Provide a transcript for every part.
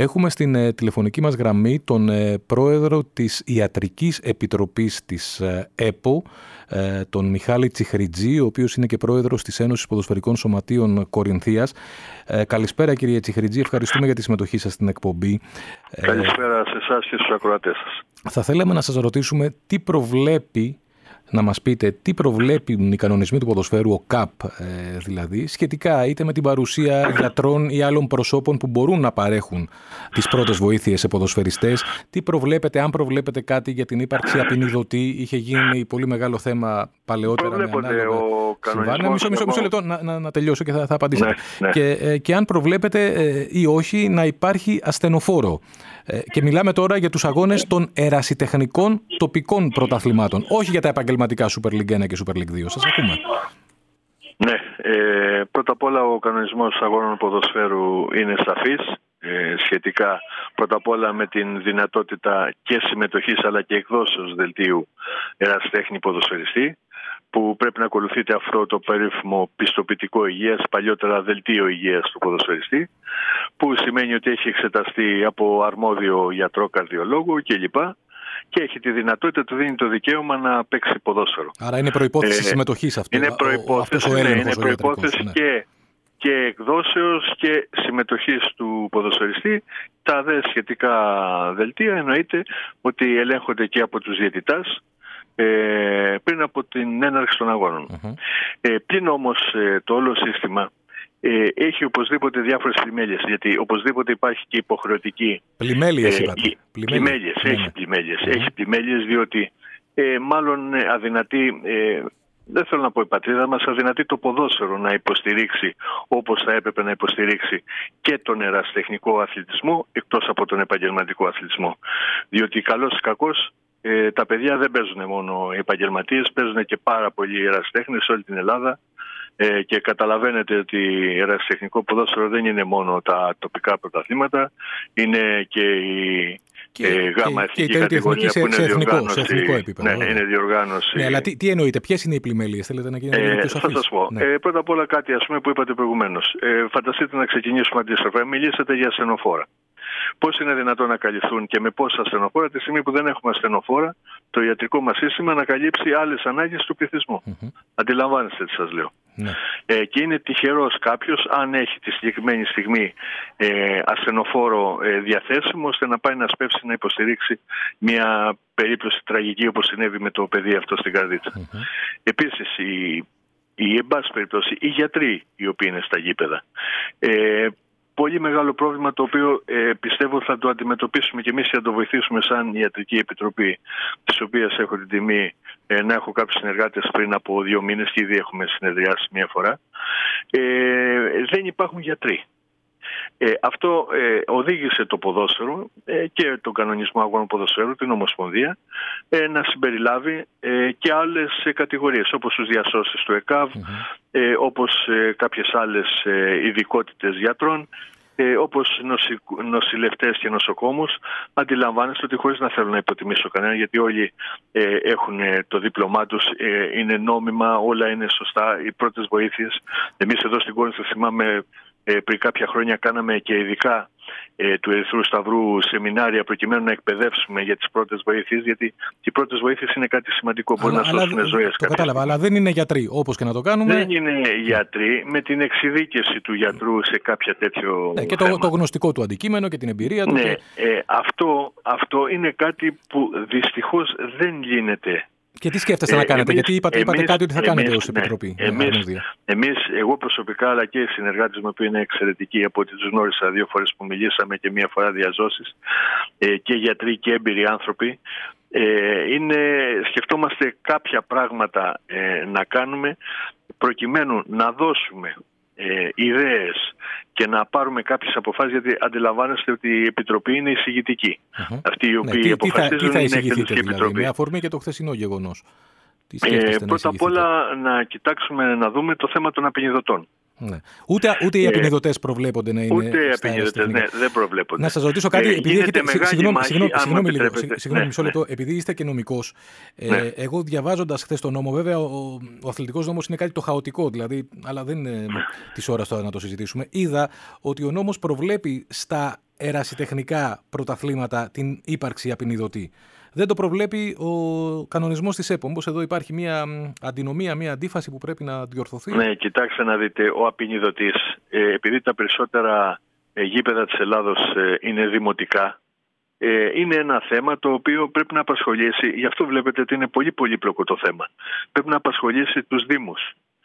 Έχουμε στην τηλεφωνική μας γραμμή τον πρόεδρο της Ιατρικής Επιτροπής της ΕΠΟ, τον Μιχάλη Τσιχριτζή, ο οποίος είναι και πρόεδρος της Ένωσης Ποδοσφαιρικών Σωματείων Κορινθίας. Καλησπέρα κύριε Τσιχριτζή, ευχαριστούμε για τη συμμετοχή σας στην εκπομπή. Καλησπέρα σε εσάς και στους ακροατές σας. Θα θέλαμε να σας ρωτήσουμε να μας πείτε τι προβλέπουν οι κανονισμοί του ποδοσφαίρου, ο ΚΑΠ δηλαδή, σχετικά είτε με την παρουσία γιατρών ή άλλων προσώπων που μπορούν να παρέχουν τις πρώτες βοήθειες σε ποδοσφαιριστές. Τι προβλέπετε, αν προβλέπετε κάτι για την ύπαρξη απεινιδωτή, είχε γίνει πολύ μεγάλο θέμα παλαιότερα. Προβλέπονται ο κανονισμός. Μισό λεπτό να τελειώσω και θα απαντήσετε. Ναι. Και αν προβλέπετε ή όχι να υπάρχει ασθενοφόρο. Και μιλάμε τώρα για τους αγώνες των ερασιτεχνικών τοπικών πρωταθλημάτων, όχι για τα επαγγελματικά Super League 1 και Super League 2. Σας ακούμε. Ναι, πρώτα απ' όλα ο κανονισμός αγώνων ποδοσφαίρου είναι σαφής, σχετικά πρώτα απ' όλα με την δυνατότητα και συμμετοχής αλλά και εκδόσεως δελτίου ερασιτέχνη ποδοσφαιριστή, που πρέπει να ακολουθείται αυτό το περίφημο πιστοποιητικό υγείας, παλιότερα δελτίο υγείας του ποδοσφαιριστή, που σημαίνει ότι έχει εξεταστεί από αρμόδιο γιατρό, καρδιολόγο κλπ. Και έχει τη δυνατότητα, του δίνει το δικαίωμα να παίξει ποδόσφαιρο. Άρα είναι προϋπόθεση συμμετοχής αυτή. Είναι προϋπόθεση και εκδόσεως και συμμετοχής του ποδοσφαιριστή. Τα δε σχετικά δελτία εννοείται ότι ελέγχονται και από τους διαιτητάς πριν από την έναρξη των αγώνων. Πλην όμως το όλο σύστημα έχει οπωσδήποτε διάφορες πλημέλειες, γιατί οπωσδήποτε υπάρχει και υποχρεωτική πλημέλειες είπατε. Έχει πλημέλειες διότι μάλλον αδυνατεί, δεν θέλω να πω η πατρίδα μας, αδυνατεί το ποδόσφαιρο να υποστηρίξει όπως θα έπρεπε να υποστηρίξει και τον ερασιτεχνικό αθλητισμό εκτός από τον επαγγελματικό αθλητισμό. Διότι καλώς ή κακώς τα παιδιά δεν παίζουν μόνο οι επαγγελματίες, παίζουν και πάρα πολλοί ερασιτέχνες σε όλη την Ελλάδα. Και καταλαβαίνετε ότι η ερασιτεχνικό ποδόσφαιρο δεν είναι μόνο τα τοπικά πρωταθλήματα, είναι και η γάμα εθνική κατηγορία που είναι διοργάνωση. Σε εθνικό επίπεδο. Ναι, είναι διοργάνωση. Ναι, αλλά τι εννοείτε, ποιες είναι οι πλημέλειες, θέλετε να γίνετε πιο σαφείς? Θα σας πω. Ναι. Πρώτα απ' όλα κάτι που είπατε προηγουμένως. Φανταστείτε να ξεκινήσουμε αντίστροφα. Μιλήσατε για ασθενοφόρα. Πώς είναι δυνατόν να καλυφθούν και με πόσα ασθενοφόρα τη στιγμή που δεν έχουμε ασθενοφόρα, το ιατρικό μας σύστημα να καλύψει άλλες ανάγκες του πληθυσμού. Αντιλαμβάνεστε τι σας λέω. Και είναι τυχερός κάποιος αν έχει τη συγκεκριμένη στιγμή ασθενοφόρο διαθέσιμο, ώστε να πάει να σπεύσει να υποστηρίξει μια περίπτωση τραγική όπως συνέβη με το παιδί αυτό στην Καρδίτσα. Επίσης εν πάση περιπτώσει οι γιατροί οι οποίοι είναι στα γήπεδα, πολύ μεγάλο πρόβλημα το οποίο πιστεύω θα το αντιμετωπίσουμε και εμείς και θα το βοηθήσουμε σαν Ιατρική Επιτροπή, της οποίας έχω την τιμή να έχω κάποιους συνεργάτες πριν από 2 μήνες και ήδη έχουμε συνεδριάσει μία φορά. Δεν υπάρχουν γιατροί. Αυτό οδήγησε το ποδόσφαιρο και τον κανονισμό αγώνων ποδοσφαίρου, την Ομοσπονδία, να συμπεριλάβει και άλλες κατηγορίες όπως τους διασώσεις του ΕΚΑΒ, όπως κάποιες άλλες ειδικότητες γιατρών, όπως νοσηλευτές και νοσοκόμους. Αντιλαμβάνεστε ότι χωρίς να θέλω να υποτιμήσω κανένα, γιατί όλοι έχουν το δίπλωμά τους, είναι νόμιμα, όλα είναι σωστά, οι πρώτες βοήθειες. Εμείς εδώ στην Κόρινθο θυμάμαι πριν κάποια χρόνια κάναμε και ειδικά του Ερυθρού Σταυρού σεμινάρια προκειμένου να εκπαιδεύσουμε για τις πρώτες βοήθειες, γιατί οι πρώτες βοήθειες είναι κάτι σημαντικό, μπορεί να σώσουν ζωές. Το κατάλαβα, αλλά δεν είναι γιατροί, όπως και να το κάνουμε. Δεν είναι γιατροί, με την εξειδίκευση του γιατρού σε κάποια τέτοιο και το γνωστικό του αντικείμενο και την εμπειρία του. Ναι, αυτό είναι κάτι που δυστυχώς δεν γίνεται. Και τι σκέφτεστε να κάνετε, γιατί είπατε κάτι ότι θα κάνετε ως Επιτροπή. Εγώ προσωπικά, αλλά και οι συνεργάτες μου που είναι εξαιρετικοί, από ότι τους γνώρισα 2 φορές που μιλήσαμε και 1 φορά διαζώσεις, και γιατροί και έμπειροι άνθρωποι, σκεφτόμαστε κάποια πράγματα να κάνουμε προκειμένου να δώσουμε ιδέες και να πάρουμε κάποιες αποφάσεις, γιατί αντιλαμβάνεστε ότι η Επιτροπή είναι εισηγητική. Αυτοί οι οποίοι αποφασίζουν είναι εκτελεστική Επιτροπή. Με αφορμή και το χθεσινό γεγονός. Πρώτα απ' όλα να κοιτάξουμε να δούμε το θέμα των απεινιδωτών. Ναι. Ούτε οι απεινιδωτές προβλέπονται να είναι. Ούτε οι απεινιδωτές, ναι, δεν προβλέπονται. Να σας ρωτήσω κάτι, επειδή έχετε. Συγγνώμη, μισό λεπτό, επειδή είστε και νομικός. Εγώ διαβάζοντας χθες τον νόμο, βέβαια ο αθλητικός νόμος είναι κάτι το χαοτικό, δηλαδή, αλλά δεν είναι της ώρας τώρα να το συζητήσουμε. Είδα ότι ο νόμος προβλέπει στα ερασιτεχνικά πρωταθλήματα την ύπαρξη απεινιδωτή. Δεν το προβλέπει ο κανονισμός της ΕΠΟ. Μήπως εδώ υπάρχει μια αντινομία, μια αντίφαση που πρέπει να διορθωθεί? Ναι, κοιτάξτε να δείτε, ο απεινιδωτής, επειδή τα περισσότερα γήπεδα της Ελλάδος είναι δημοτικά, είναι ένα θέμα το οποίο πρέπει να απασχολήσει, γι' αυτό βλέπετε ότι είναι πολύ πολύπλοκο το θέμα. Πρέπει να απασχολήσει τους Δήμους.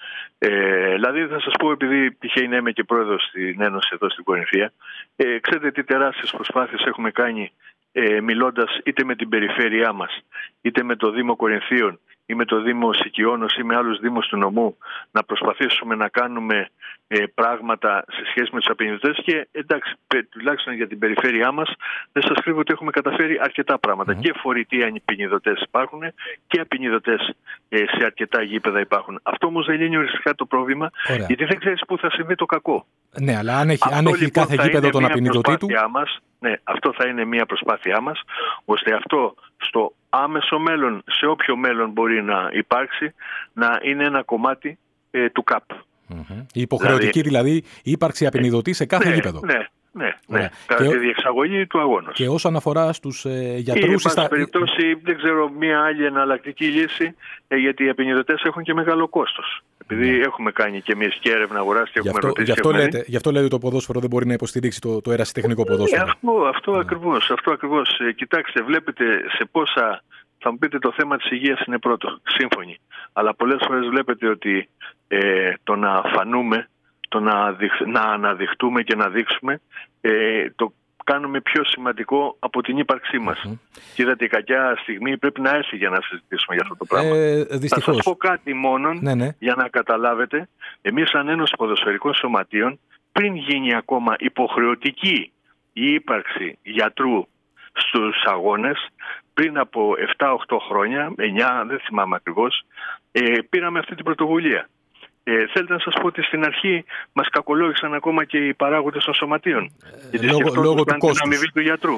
Δηλαδή θα σας πω, επειδή τυχαίνει να είμαι και πρόεδρος στην Ένωση εδώ στην Κορινθία, ξέρετε τι τεράστιες προσπάθειες έχουμε κάνει μιλώντας είτε με την περιφέρειά μας, είτε με το Δήμο Κορινθίων ή με το Δήμο Σικιώνος ή με άλλους δήμους του νομού, να προσπαθήσουμε να κάνουμε πράγματα σε σχέση με τους απεινιδωτές. Και εντάξει, τουλάχιστον για την περιφέρειά μας, δεν σας κρύβω ότι έχουμε καταφέρει αρκετά πράγματα. Και φορητοί απεινιδωτές υπάρχουν και απεινιδωτές σε αρκετά γήπεδα υπάρχουν. Αυτό όμως δεν λύνει οριστικά το πρόβλημα, γιατί δεν ξέρεις πού θα συμβεί το κακό. Ναι, αλλά αν έχει κάθε γήπεδο τον απεινιδωτή του. Ναι, αυτό θα είναι μια προσπάθειά μας, ώστε αυτό στο άμεσο μέλλον, σε όποιο μέλλον μπορεί να υπάρξει, να είναι ένα κομμάτι του ΚΑΠ. Η υποχρεωτική δηλαδή ύπαρξη απεινιδωτή σε κάθε γήπεδο. Ναι. Κατά τη διεξαγωγή του αγώνα. Και όσον αφορά στους γιατρούς... Ή, εν πάση περιπτώσει, δεν ξέρω, μια άλλη εναλλακτική λύση, γιατί οι απεινιδωτές έχουν και μεγάλο κόστος. Επειδή έχουμε κάνει και εμείς και έρευνα αγοράς και έχουμε ρωτήσει... Γι' αυτό λέτε το ποδόσφαιρο δεν μπορεί να υποστηρίξει το ερασιτεχνικό ποδόσφαιρο. Αυτό ακριβώς. Κοιτάξτε, βλέπετε σε πόσα... Θα μου πείτε, το θέμα της υγείας είναι πρώτο, σύμφωνοι. Αλλά πολλές φορές βλέπετε ότι το να φανούμε, το να αναδειχτούμε και να δείξουμε, το κάνουμε πιο σημαντικό από την ύπαρξή μας. Και είδατε, η κακιά στιγμή πρέπει να έρθει για να συζητήσουμε για αυτό το πράγμα. Δυστυχώς. Θα σας πω κάτι μόνον για να καταλάβετε. Εμείς σαν Ένωση Ποδοσφαιρικών Σωματείων, πριν γίνει ακόμα υποχρεωτική η ύπαρξη γιατρού στους αγώνες, πριν από 7-8 χρόνια, 9, δεν θυμάμαι ακριβώς, πήραμε αυτή την πρωτοβουλία. Θέλετε να σας πω ότι στην αρχή μας κακολόγησαν ακόμα και οι παράγοντες των σωματείων. Λόγω του κόστους. Την αμοιβή του γιατρού.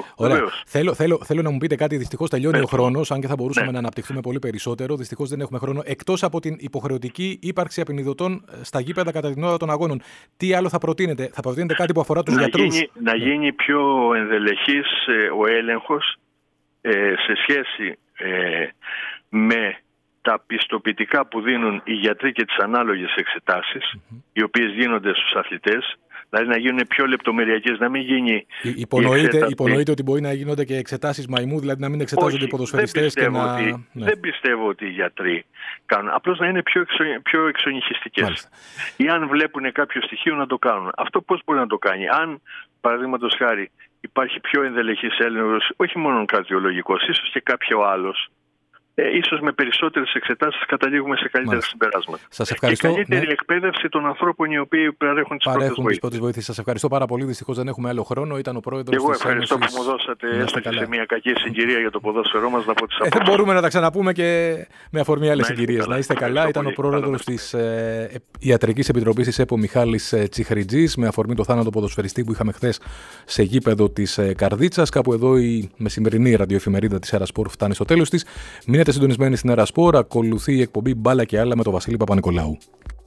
Θέλω να μου πείτε κάτι. Δυστυχώς τελειώνει ο χρόνος, αν και θα μπορούσαμε να αναπτυχθούμε πολύ περισσότερο. Δυστυχώς δεν έχουμε χρόνο. Εκτός από την υποχρεωτική ύπαρξη απεινιδωτών στα γήπεδα κατά την ώρα των αγώνων, τι άλλο θα προτείνετε? Θα προτείνετε κάτι που αφορά τους γιατρούς? Να γίνει πιο ενδελεχής ο έλεγχος σε σχέση με τα πιστοποιητικά που δίνουν οι γιατροί και τις ανάλογες εξετάσεις, οι οποίες γίνονται στους αθλητές, δηλαδή να γίνουν πιο λεπτομεριακές, να μην γίνει... Υπονοείται ότι μπορεί να γίνονται και εξετάσεις μαϊμού, δηλαδή να μην εξετάζονται οι ποδοσφαιριστές και να... Δεν πιστεύω ότι οι γιατροί κάνουν, απλώς να είναι πιο εξονυχιστικές. Ή αν βλέπουν κάποιο στοιχείο να το κάνουν. Αυτό πώς μπορεί να το κάνει? Αν, παραδείγματος χάρη, υπάρχει πιο ενδελεχής έλεγχος, όχι μόνο καρδιολογικός, ίσως και κάποιο άλλος, ίσως με περισσότερες εξετάσεις καταλήγουμε σε καλύτερα συμπεράσματα. Σας ευχαριστώ. Και καλύτερη εκπαίδευση των ανθρώπων οι οποίοι παρέχουν τις πρώτες βοήθειες. Σας ευχαριστώ πάρα πολύ. Δυστυχώς δεν έχουμε άλλο χρόνο. Ήταν ο πρόεδρος της Ένωσης. Εγώ ευχαριστώ που μου δώσατε έστω και σε μια κακή συγκυρία για το ποδόσφαιρό μας να πω τις απόψεις. Δεν μπορούμε να τα ξαναπούμε και με αφορμή άλλες συγκυρίες. Να είστε καλά. Ήταν ο πρόεδρος της Ιατρικής Επιτροπής της ΕΠΟ, Μιχάλης Τσιχριτζής, με αφορμή το θάνατο ποδοσφαιριστή που είχαμε χθες σε γήπεδο της Καρδίτσας. Κάπου εδώ η μεσημερινή ραδιοεφημερίδα της Ερασπορ φτάνει στο τέλος της. Μείνετε συντονισμένοι στην Ερασπορ. Ακολουθεί η εκπομπή Μπάλα και άλλα με τον Βασίλη Παπα-Νικολάου.